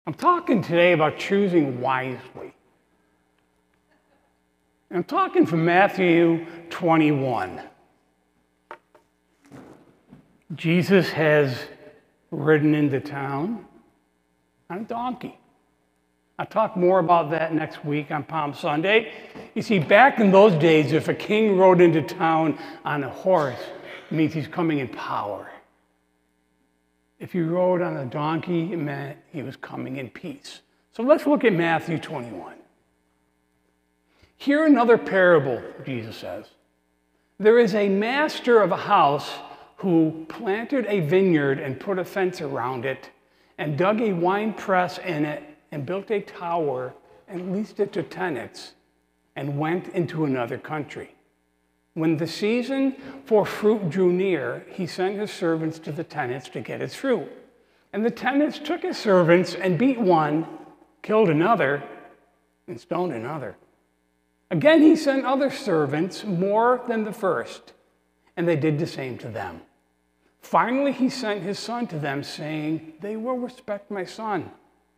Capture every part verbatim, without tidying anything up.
I'm talking today about choosing wisely. I'm talking from Matthew twenty-one. Jesus has ridden into town on a donkey. I'll talk more about that next week on Palm Sunday. You see, back in those days, if a king rode into town on a horse, it means he's coming in power. If he rode on a donkey, it meant he was coming in peace. So let's look at Matthew twenty-one. Hear another parable, Jesus says. There is a master of a house who planted a vineyard and put a fence around it and dug a wine press in it and built a tower and leased it to tenants and went into another country. When the season for fruit drew near, he sent his servants to the tenants to get his fruit. And the tenants took his servants and beat one, killed another, and stoned another. Again, he sent other servants, more than the first, and they did the same to them. Finally, he sent his son to them, saying, "They will respect my son."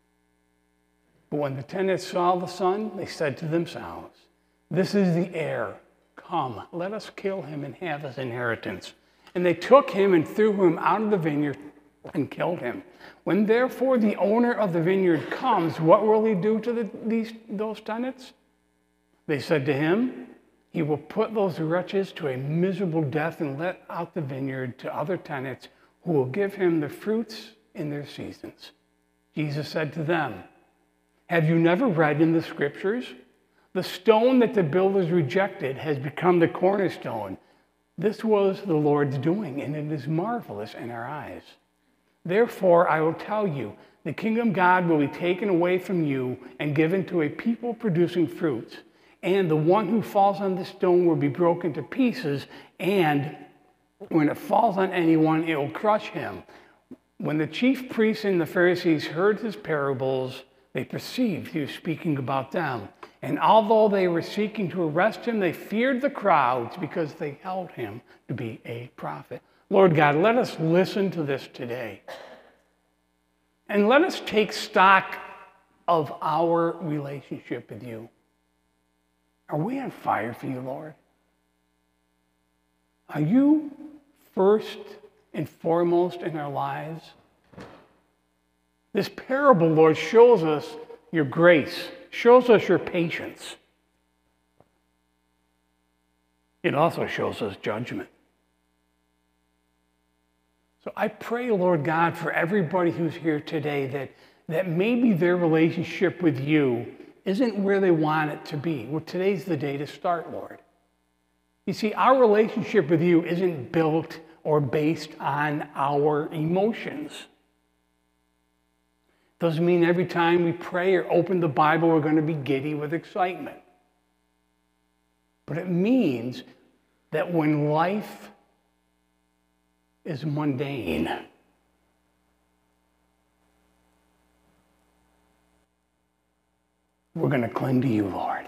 But when the tenants saw the son, they said to themselves, "This is the heir. Come, let us kill him and have his inheritance." And they took him and threw him out of the vineyard and killed him. When therefore the owner of the vineyard comes, what will he do to the, these, those tenants? They said to him, "He will put those wretches to a miserable death and let out the vineyard to other tenants who will give him the fruits in their seasons." Jesus said to them, "Have you never read in the scriptures? The stone that the builders rejected has become the cornerstone. This was the Lord's doing, and it is marvelous in our eyes. Therefore, I will tell you, the kingdom of God will be taken away from you and given to a people producing fruits. And the one who falls on the stone will be broken to pieces, and when it falls on anyone, it will crush him." When the chief priests and the Pharisees heard his parables, they perceived he was speaking about them. And although they were seeking to arrest him, they feared the crowds because they held him to be a prophet. Lord God, let us listen to this today. And let us take stock of our relationship with you. Are we on fire for you, Lord? Are you first and foremost in our lives? This parable, Lord, shows us your grace, shows us your patience. It also shows us judgment. So I pray, Lord God, for everybody who's here today that, that maybe their relationship with you isn't where they want it to be. Well, today's the day to start, Lord. You see, our relationship with you isn't built or based on our emotions. Doesn't mean every time we pray or open the Bible we're going to be giddy with excitement. But it means that when life is mundane, we're going to cling to you, Lord.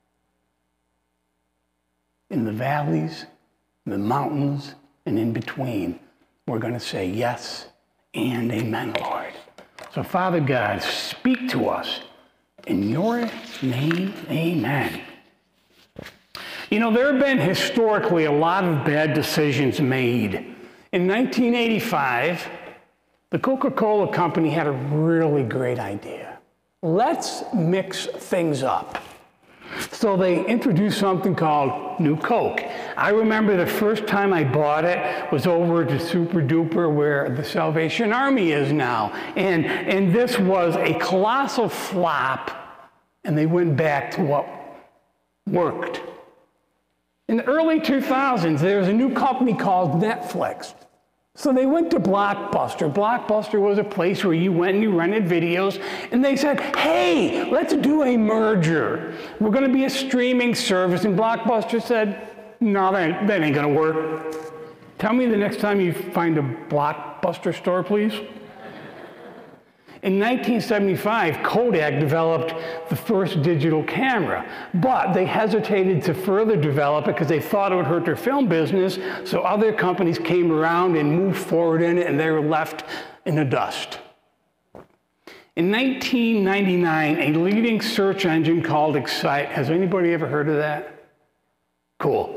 In the valleys, the mountains, and in between, we're going to say yes and amen, Lord. So, Father God, speak to us. In your name, amen. You know, there have been historically a lot of bad decisions made. In nineteen eighty-five, the Coca-Cola Company had a really great idea. Let's mix things up. So they introduced something called New Coke. I remember the first time I bought it was over to Super Duper, where the Salvation Army is now. And, and this was a colossal flop, and they went back to what worked. In the early two thousands, there was a new company called Netflix. So they went to Blockbuster. Blockbuster was a place where you went and you rented videos, and they said, "Hey, let's do a merger. We're going to be a streaming service." And Blockbuster said, "No, that, that ain't going to work. Tell me the next time you find a Blockbuster store, please." In nineteen seventy-five, Kodak developed the first digital camera, but they hesitated to further develop it because they thought it would hurt their film business, so other companies came around and moved forward in it, and they were left in the dust. In nineteen ninety-nine, a leading search engine called Excite, has anybody ever heard of that? Cool.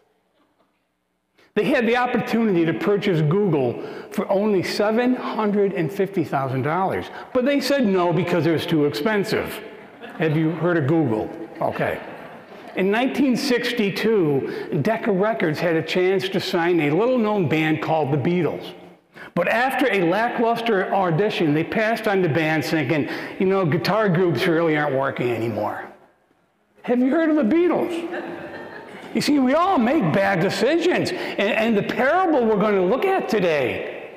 They had the opportunity to purchase Google for only seven hundred fifty thousand dollars, but they said no because it was too expensive. Have you heard of Google? Okay. In nineteen sixty-two, Decca Records had a chance to sign a little-known band called the Beatles. But after a lackluster audition, they passed on the band thinking, you know, guitar groups really aren't working anymore. Have you heard of the Beatles? You see, we all make bad decisions. And, and the parable we're going to look at today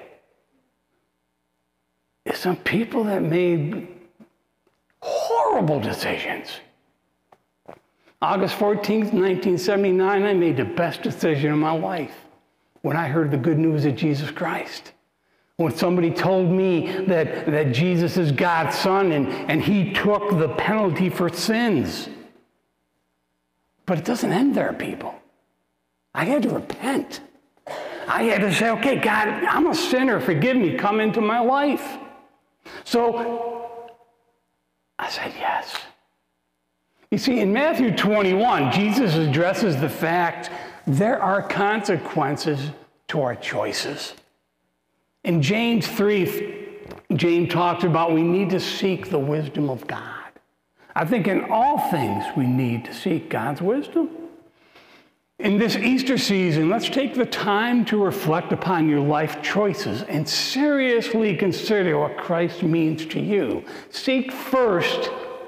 is some people that made horrible decisions. August fourteenth, nineteen seventy-nine, I made the best decision of my life when I heard the good news of Jesus Christ. When somebody told me that, that Jesus is God's son and, and he took the penalty for sins. But it doesn't end there, people. I had to repent. I had to say, okay, God, I'm a sinner. Forgive me. Come into my life. So I said yes. You see, in Matthew twenty-one, Jesus addresses the fact there are consequences to our choices. In James three, James talks about we need to seek the wisdom of God. I think in all things we need to seek God's wisdom. In this Easter season, let's take the time to reflect upon your life choices and seriously consider what Christ means to you. Seek first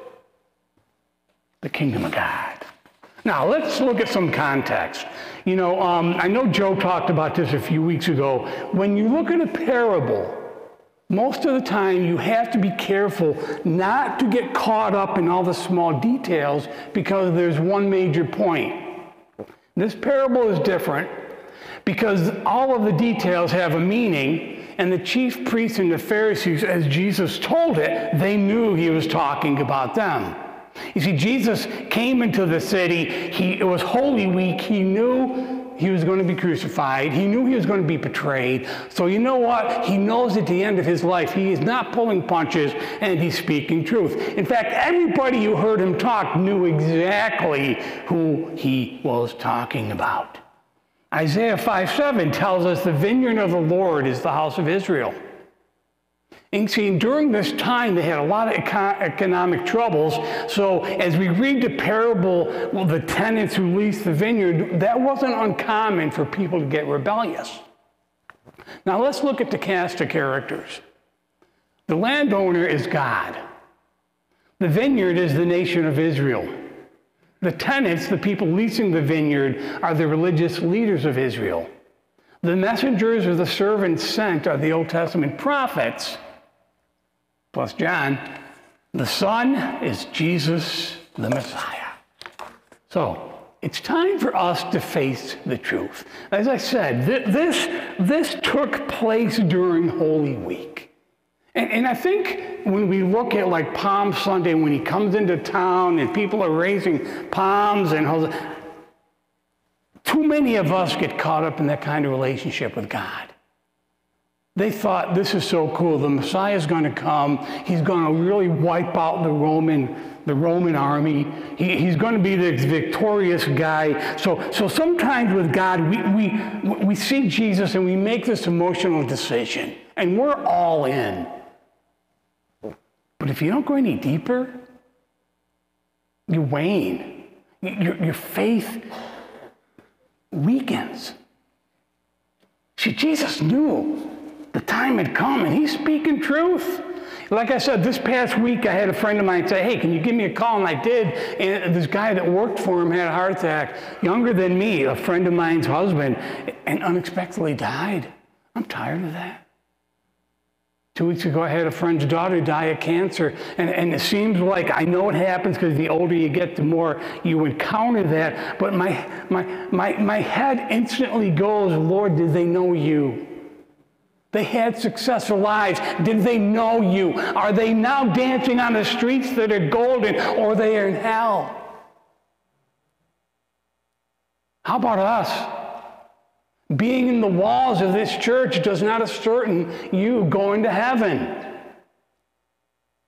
the kingdom of God. Now, let's look at some context. You know, um, I know Joe talked about this a few weeks ago. When you look at a parable, most of the time you have to be careful not to get caught up in all the small details because there's one major point. This parable is different because all of the details have a meaning, and the chief priests and the Pharisees, as Jesus told it, they knew he was talking about them. You see, Jesus came into the city. He, it was Holy Week. He knew he was going to be crucified. He knew he was going to be betrayed. So you know what? He knows at the end of his life, he is not pulling punches and he's speaking truth. In fact, everybody who heard him talk knew exactly who he was talking about. Isaiah five seven tells us the vineyard of the Lord is the house of Israel. And see, during this time, they had a lot of econ- economic troubles. So as we read the parable, well, the tenants who leased the vineyard, that wasn't uncommon for people to get rebellious. Now let's look at the cast of characters. The landowner is God. The vineyard is the nation of Israel. The tenants, the people leasing the vineyard, are the religious leaders of Israel. The messengers or the servants sent are the Old Testament prophets, plus John. The Son is Jesus, the Messiah. So it's time for us to face the truth. As I said, th- this, this took place during Holy Week. And, and I think when we look at like Palm Sunday, when he comes into town and people are raising palms and too many of us get caught up in that kind of relationship with God. They thought, this is so cool. The Messiah is going to come. He's going to really wipe out the Roman, the Roman army. He, he's going to be the victorious guy. So, so sometimes with God, we, we, we see Jesus and we make this emotional decision. And we're all in. But if you don't go any deeper, you wane. Your, your faith weakens. See, Jesus knew the time had come, and he's speaking truth. Like I said, this past week, I had a friend of mine say, hey, can you give me a call? And I did. And this guy that worked for him had a heart attack, younger than me, a friend of mine's husband, and unexpectedly died. I'm tired of that. Two weeks ago, I had a friend's daughter die of cancer, and, and it seems like, I know it happens because the older you get, the more you encounter that, but my, my, my, my head instantly goes, Lord, did they know you? They had successful lives. Did they know you? Are they now dancing on the streets that are golden, or they are in hell? How about us? Being in the walls of this church does not ascertain you going to heaven.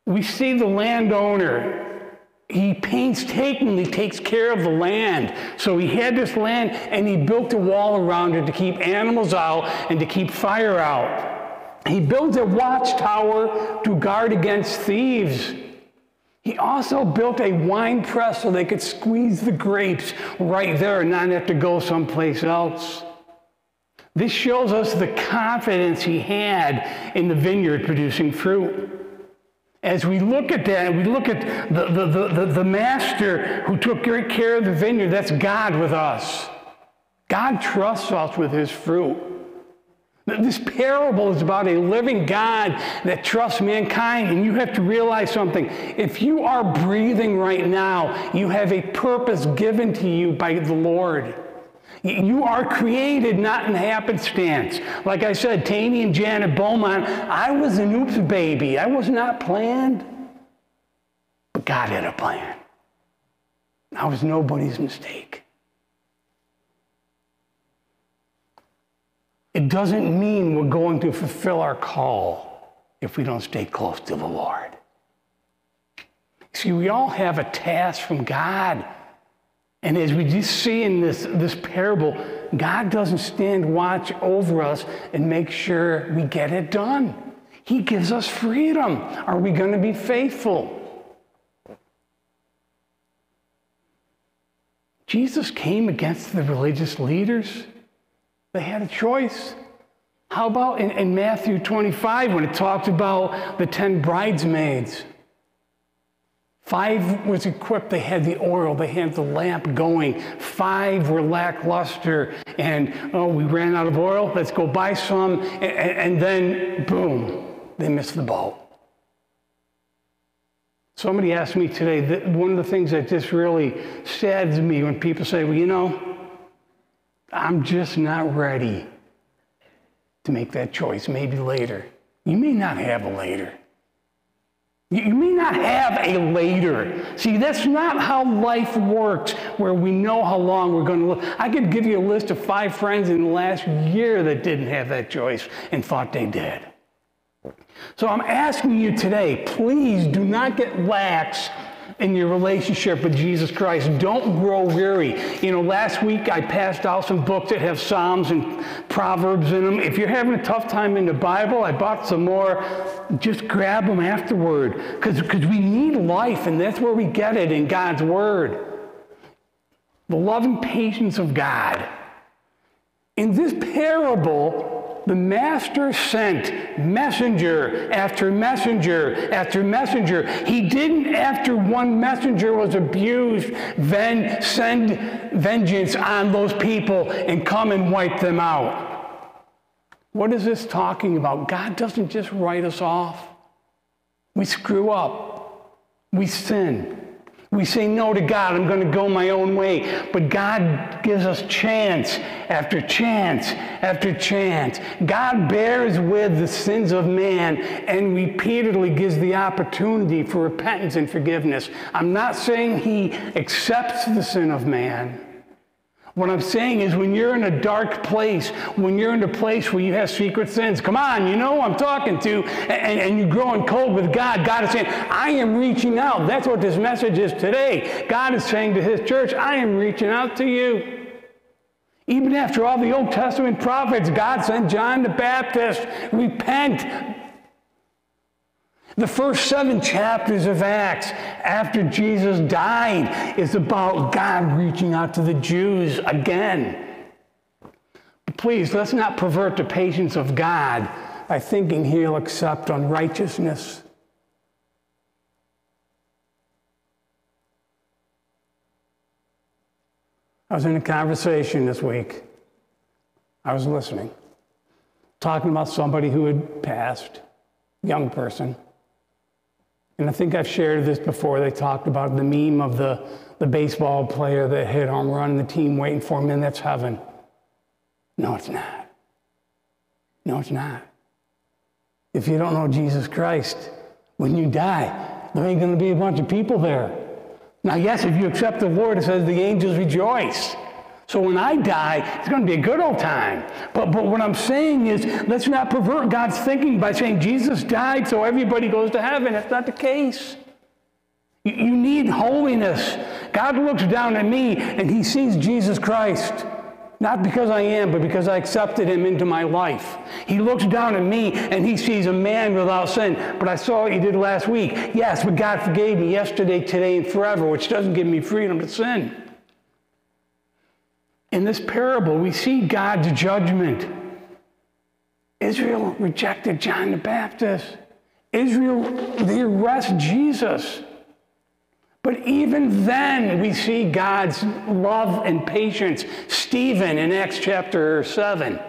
We see the landowner. He painstakingly takes care of the land. So he had this land and he built a wall around it to keep animals out and to keep fire out. He built a watchtower to guard against thieves. He also built a wine press so they could squeeze the grapes right there and not have to go someplace else. This shows us the confidence he had in the vineyard producing fruit. As we look at that, we look at the, the, the, the, the master who took great care of the vineyard, that's God with us. God trusts us with his fruit. This parable is about a living God that trusts mankind, and you have to realize something. If you are breathing right now, you have a purpose given to you by the Lord. You are created not in happenstance. Like I said, Taney and Janet Beaumont, I was an oops baby. I was not planned, but God had a plan. I was nobody's mistake. It doesn't mean we're going to fulfill our call if we don't stay close to the Lord. See, we all have a task from God. And as we just see in this, this parable, God doesn't stand watch over us and make sure we get it done. He gives us freedom. Are we going to be faithful? Jesus came against the religious leaders. They had a choice. How about in, in Matthew twenty-five when it talked about the ten bridesmaids? Five was equipped, they had the oil, they had the lamp going. Five were lackluster, and oh, we ran out of oil, let's go buy some, and, and then, boom, they missed the boat. Somebody asked me today, that one of the things that just really saddens me when people say, well, you know, I'm just not ready to make that choice, maybe later. You may not have a later. You may not have a later. See, that's not how life works, where we know how long we're going to live. I could give you a list of five friends in the last year that didn't have that choice and thought they did. So I'm asking you today, please do not get lax in your relationship with Jesus Christ. Don't grow weary. You know, last week I passed out some books that have Psalms and Proverbs in them. If you're having a tough time in the Bible, I bought some more. Just grab them afterward, because because we need life, and that's where we get it in God's Word. The loving patience of God. In this parable, the master sent messenger after messenger after messenger. He didn't, after one messenger was abused, then send vengeance on those people and come and wipe them out. What is this talking about? God doesn't just write us off. We screw up. We sin. We say no to God. I'm going to go my own way. But God gives us chance after chance after chance. God bears with the sins of man and repeatedly gives the opportunity for repentance and forgiveness. I'm not saying he accepts the sin of man. What I'm saying is, when you're in a dark place, when you're in a place where you have secret sins, come on, you know who I'm talking to, and, and you're growing cold with God, God is saying, I am reaching out. That's what this message is today. God is saying to his church, I am reaching out to you. Even after all the Old Testament prophets, God sent John the Baptist, repent. The first seven chapters of Acts after Jesus died is about God reaching out to the Jews again. But please, let's not pervert the patience of God by thinking he'll accept unrighteousness. I was in a conversation this week. I was listening, talking about somebody who had passed, young person. And I think I've shared this before. They talked about the meme of the, the baseball player that hit home run and the team waiting for him, and that's heaven. No, it's not. No, it's not. If you don't know Jesus Christ, when you die, there ain't going to be a bunch of people there. Now, yes, if you accept the Lord, it says the angels rejoice. So when I die, it's going to be a good old time. But, but what I'm saying is, let's not pervert God's thinking by saying Jesus died so everybody goes to heaven. That's not the case. You, you need holiness. God looks down at me and he sees Jesus Christ. Not because I am, but because I accepted him into my life. He looks down at me and he sees a man without sin. But I saw what you did last week. Yes, but God forgave me yesterday, today, and forever, which doesn't give me freedom to sin. In this parable, we see God's judgment. Israel rejected John the Baptist. Israel, they arrest Jesus. But even then, we see God's love and patience. Stephen in Acts chapter seven.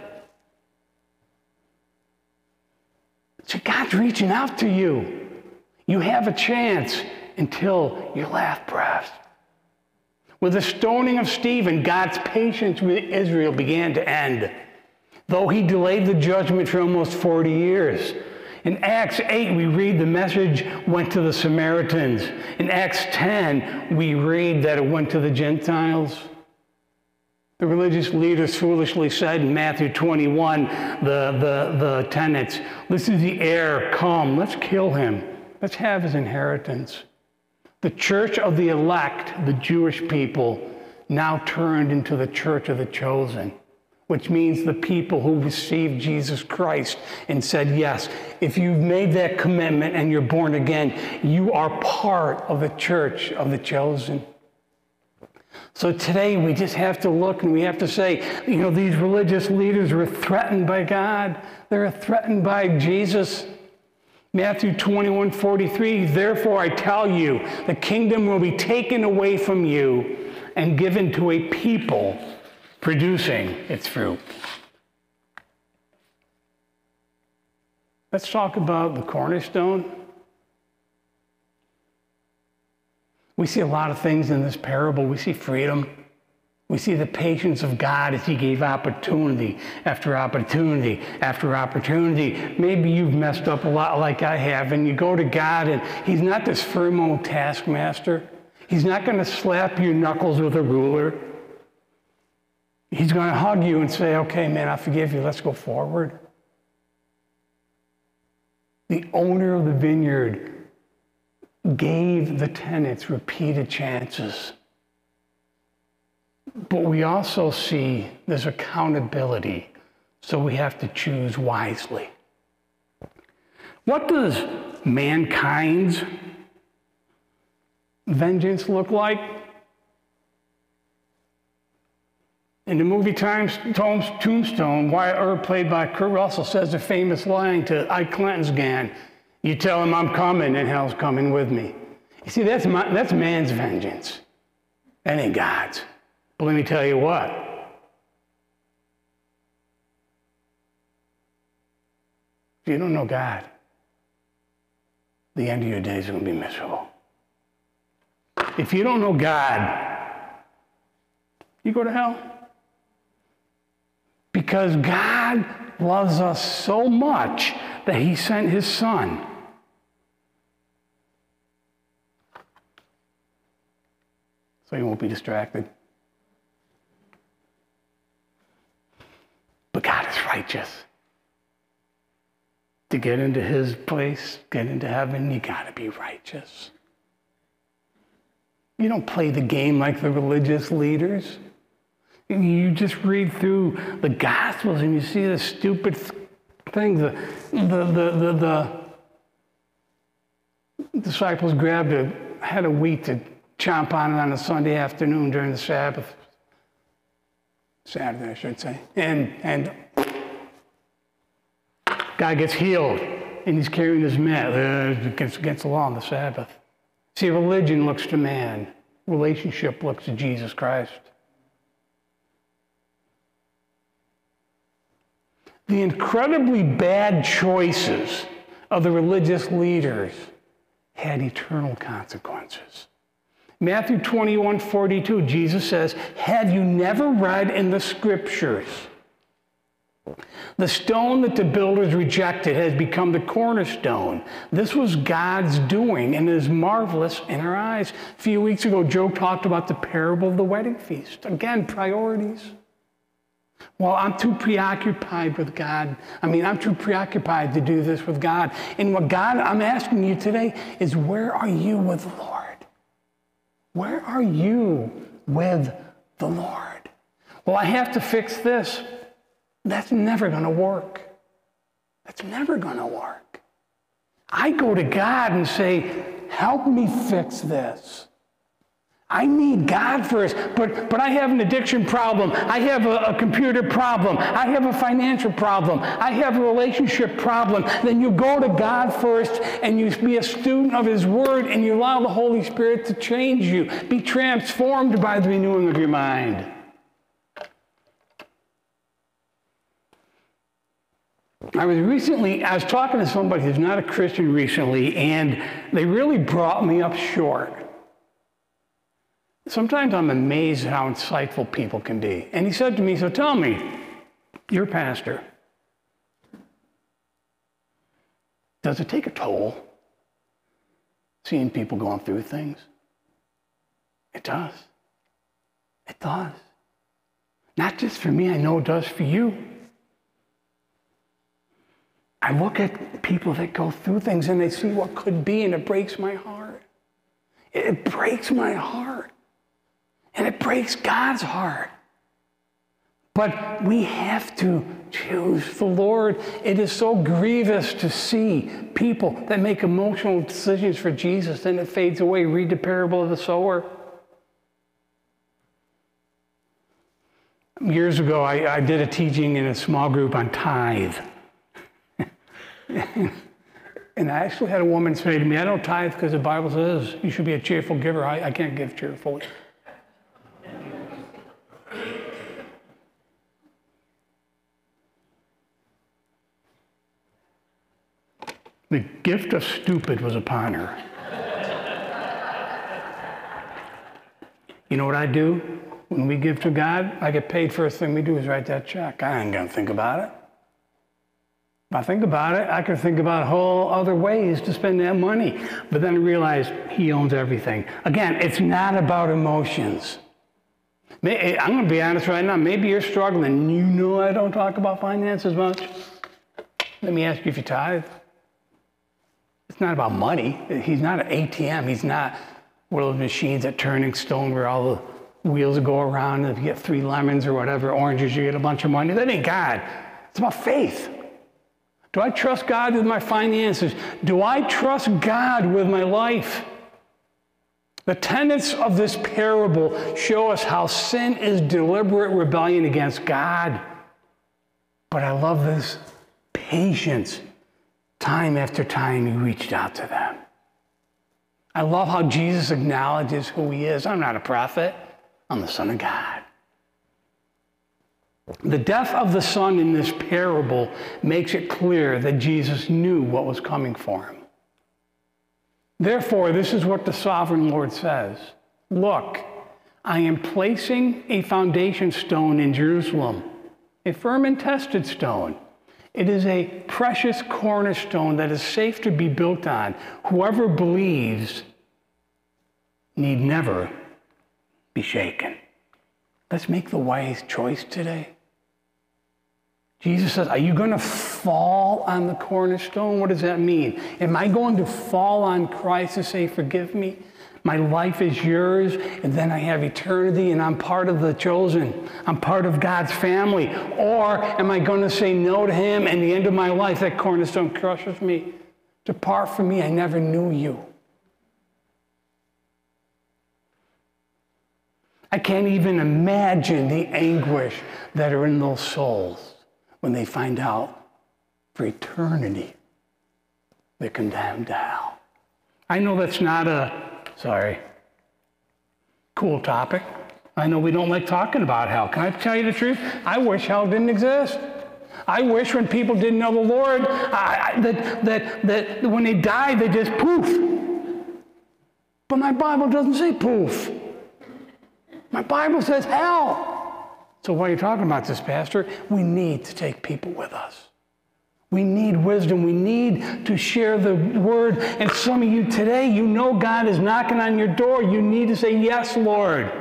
So God's reaching out to you. You have a chance until your last breath. With the stoning of Stephen, God's patience with Israel began to end, though he delayed the judgment for almost forty years. In Acts eight, we read the message went to the Samaritans. In Acts ten, we read that it went to the Gentiles. The religious leaders foolishly said in Matthew twenty-one, the, the, the tenants, this is the heir, come, let's kill him. Let's have his inheritance. The church of the elect, the Jewish people, now turned into the church of the chosen, which means the people who received Jesus Christ and said, yes, if you've made that commitment and you're born again, you are part of the church of the chosen. So today we just have to look and we have to say, you know, these religious leaders were threatened by God. They were threatened by Jesus. Matthew twenty-one forty-three, therefore I tell you, the kingdom will be taken away from you and given to a people producing its fruit. Let's talk about the cornerstone. We see a lot of things in this parable. We see freedom. We see the patience of God as he gave opportunity after opportunity after opportunity. Maybe you've messed up a lot like I have, and you go to God, and he's not this firm old taskmaster. He's not going to slap your knuckles with a ruler. He's going to hug you and say, okay, man, I forgive you. Let's go forward. The owner of the vineyard gave the tenants repeated chances. But we also see there's accountability, so we have to choose wisely. What does mankind's vengeance look like? In the movie Tombstone, Wyatt Earp, played by Kurt Russell, says the famous line to Ike Clanton's gang, you tell him I'm coming and hell's coming with me. You see, that's, my, that's man's vengeance. That ain't God's. But let me tell you what. If you don't know God, the end of your days is going to be miserable. If you don't know God, you go to hell. Because God loves us so much that he sent his son. So you won't be distracted. But God is righteous. To get into his place, get into heaven, you got to be righteous. You don't play the game like the religious leaders. You just read through the Gospels and you see the stupid things. The, the, the, the, the disciples grabbed a head of wheat to chomp on it on a Sunday afternoon during the Sabbath. Saturday, I should say. And, and guy gets healed, and he's carrying his mat uh, against, against the law on the Sabbath. See, religion looks to man. Relationship looks to Jesus Christ. The incredibly bad choices of the religious leaders had eternal consequences. Matthew twenty-one forty-two, Jesus says, have you never read in the scriptures The stone that the builders rejected has become the cornerstone. This was God's doing and is marvelous in our eyes. A few weeks ago, Joe talked about the parable of the wedding feast. Again, priorities. Well, I'm too preoccupied with God. I mean, I'm too preoccupied to do this with God. And what God, I'm asking you today is, where are you with the Lord? Where are you with the Lord? Well, I have to fix this. That's never going to work. That's never going to work. I go to God and say, help me fix this. I need God first, but, but I have an addiction problem. I have a, a computer problem. I have a financial problem. I have a relationship problem. Then you go to God first and you be a student of His Word and you allow the Holy Spirit to change you. Be transformed by the renewing of your mind. I was recently, I was talking to somebody who's not a Christian recently, and they really brought me up short. Sometimes I'm amazed at how insightful people can be. And he said to me, so tell me, you're a pastor. Does it take a toll seeing people going through things? It does. It does. Not just for me, I know it does for you. I look at people that go through things and they see what could be, and it breaks my heart. It breaks my heart. And it breaks God's heart. But we have to choose the Lord. It is so grievous to see people that make emotional decisions for Jesus, then it fades away. Read the parable of the sower. Years ago, I, I did a teaching in a small group on tithe. And I actually had a woman say to me, I don't tithe because the Bible says you should be a cheerful giver. I, I can't give cheerfully. The gift of stupid was upon her. You know what I do? When we give to God, I get paid. First thing we do is write that check. I ain't going to think about it. If I think about it, I could think about whole other ways to spend that money. But then I realize He owns everything. Again, it's not about emotions. I'm going to be honest right now. Maybe you're struggling. You know I don't talk about finances much. Let me ask you if you tithe. It's not about money. He's not an A T M. He's not one of those machines at Turning Stone where all the wheels go around, and if you get three lemons or whatever, oranges, you get a bunch of money. That ain't God. It's about faith. Do I trust God with my finances? Do I trust God with my life? The tenets of this parable show us how sin is deliberate rebellion against God. But I love this patience. Time after time, He reached out to them. I love how Jesus acknowledges who He is. I'm not a prophet. I'm the Son of God. The death of the son in this parable makes it clear that Jesus knew what was coming for him. Therefore, this is what the sovereign Lord says. Look, I am placing a foundation stone in Jerusalem, a firm and tested stone. It is a precious cornerstone that is safe to be built on. Whoever believes need never be shaken. Let's make the wise choice today. Jesus says, are you going to fall on the cornerstone? What does that mean? Am I going to fall on Christ and say, forgive me? My life is yours, and then I have eternity, and I'm part of the chosen. I'm part of God's family. Or am I going to say no to Him, and the end of my life, that cornerstone crushes me? Depart from me, I never knew you. I can't even imagine the anguish that are in those souls when they find out for eternity they're condemned to hell. I know that's not a, sorry, cool topic. I know we don't like talking about hell. Can I tell you the truth? I wish hell didn't exist. I wish when people didn't know the Lord, I, I, that, that, that when they die, they just poof. But my Bible doesn't say poof. My Bible says hell. So why are you talking about this, Pastor? We need to take people with us. We need wisdom. We need to share the word. And some of you today, you know God is knocking on your door. You need to say, yes, Lord.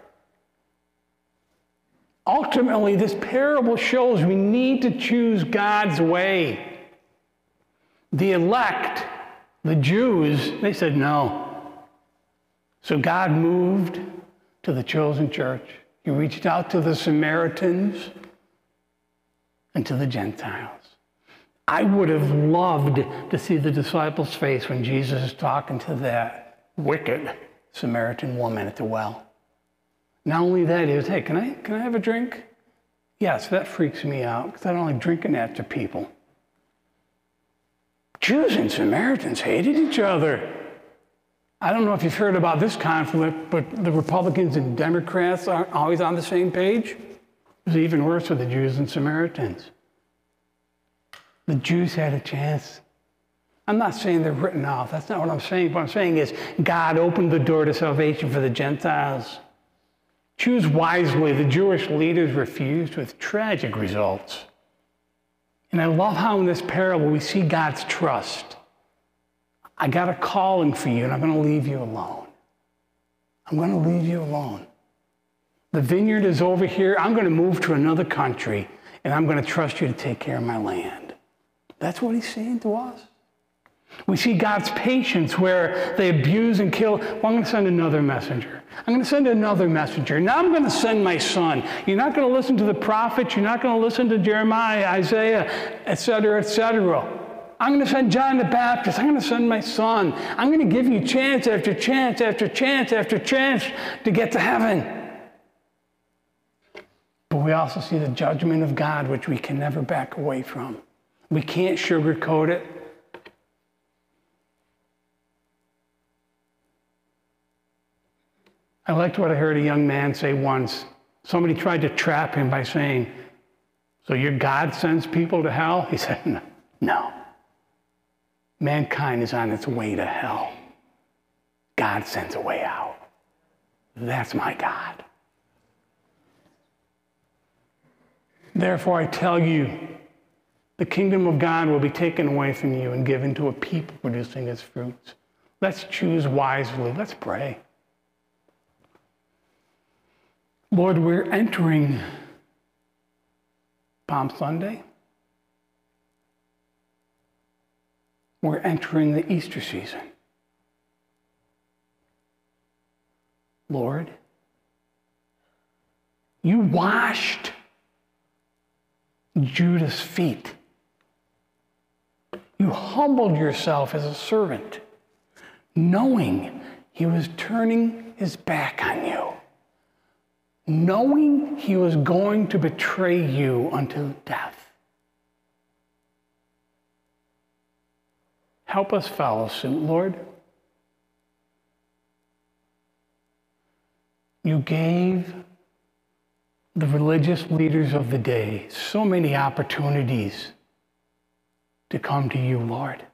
Ultimately, this parable shows we need to choose God's way. The elect, the Jews, they said no. So God moved to the chosen church. He reached out to the Samaritans and to the Gentiles. I would have loved to see the disciples' face when Jesus is talking to that wicked Samaritan woman at the well. Not only that, he was, hey, can I, can I have a drink? Yes, that freaks me out because I don't like drinking after people. Jews and Samaritans hated each other. I don't know if you've heard about this conflict, but the Republicans and Democrats aren't always on the same page. It was even worse with the Jews and Samaritans. The Jews had a chance. I'm not saying they're written off. That's not what I'm saying. What I'm saying is God opened the door to salvation for the Gentiles. Choose wisely. The Jewish leaders refused with tragic results. And I love how in this parable we see God's trust. I got a calling for you, and I'm going to leave you alone. I'm going to leave you alone. The vineyard is over here. I'm going to move to another country, and I'm going to trust you to take care of my land. That's what he's saying to us. We see God's patience where they abuse and kill. Well, I'm going to send another messenger. I'm going to send another messenger. Now I'm going to send my son. You're not going to listen to the prophets. You're not going to listen to Jeremiah, Isaiah, et cetera, et cetera. I'm going to send John the Baptist. I'm going to send my son. I'm going to give you chance after chance after chance after chance to get to heaven. But we also see the judgment of God, which we can never back away from. We can't sugarcoat it. I liked what I heard a young man say once. Somebody tried to trap him by saying, so your God sends people to hell? He said, no. no. Mankind is on its way to hell. God sends a way out. That's my God. Therefore, I tell you, the kingdom of God will be taken away from you and given to a people producing its fruits. Let's choose wisely. Let's pray. Lord, we're entering Palm Sunday. We're entering the Easter season. Lord, you washed Judas' feet. You humbled yourself as a servant, knowing he was turning his back on you, knowing he was going to betray you unto death. Help us follow suit, Lord. You gave the religious leaders of the day so many opportunities to come to you, Lord.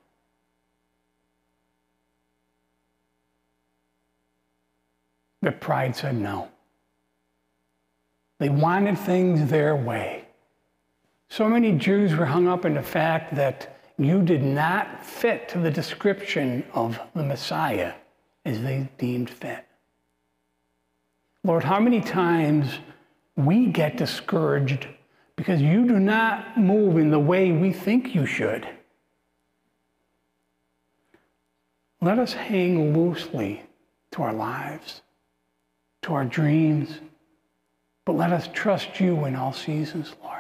But pride said no. They wanted things their way. So many Jews were hung up in the fact that you did not fit to the description of the Messiah as they deemed fit. Lord, how many times we get discouraged because you do not move in the way we think you should. Let us hang loosely to our lives, to our dreams, but let us trust you in all seasons, Lord.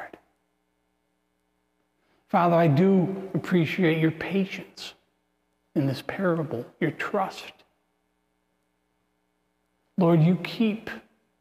Father, I do appreciate your patience in this parable, your trust. Lord, you keep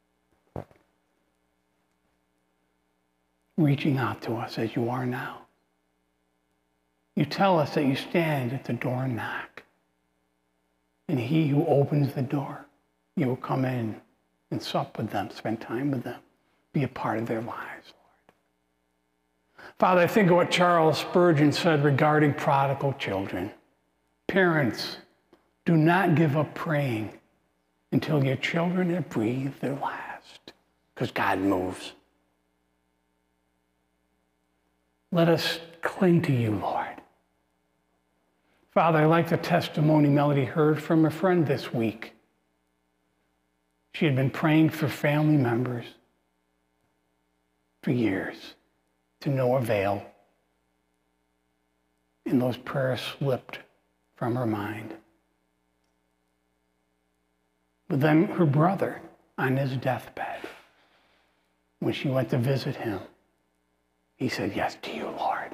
reaching out to us as you are now. You tell us that you stand at the door and knock. And he who opens the door, you will come in and sup with them, spend time with them, be a part of their lives, Lord. Father, I think of what Charles Spurgeon said regarding prodigal children. Parents, do not give up praying until your children have breathed their last, because God moves. Let us cling to you, Lord. Father, I like the testimony Melody heard from a friend this week. She had been praying for family members for years to no avail. And those prayers slipped from her mind. But then her brother, on his deathbed, when she went to visit him, he said, yes to you, Lord.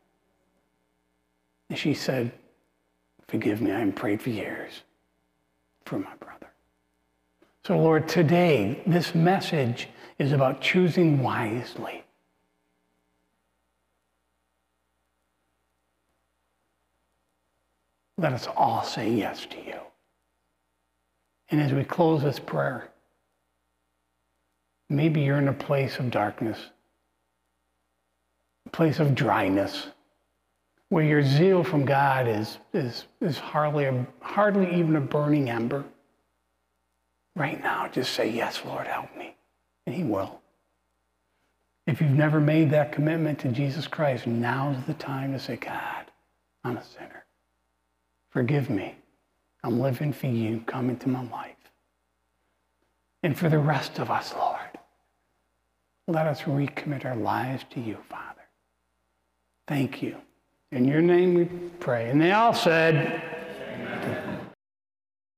And she said, forgive me, I haven't prayed for years for my brother. So Lord, today, this message is about choosing wisely. Let us all say yes to you. And as we close this prayer, maybe you're in a place of darkness, a place of dryness, where your zeal from God is, is, is hardly, a, hardly even a burning ember. Right now, just say, yes, Lord, help me. And he will. If you've never made that commitment to Jesus Christ, now's the time to say, God, I'm a sinner. Forgive me. I'm living for you. Come into my life. And for the rest of us, Lord, let us recommit our lives to you, Father. Thank you. In your name we pray. And they all said,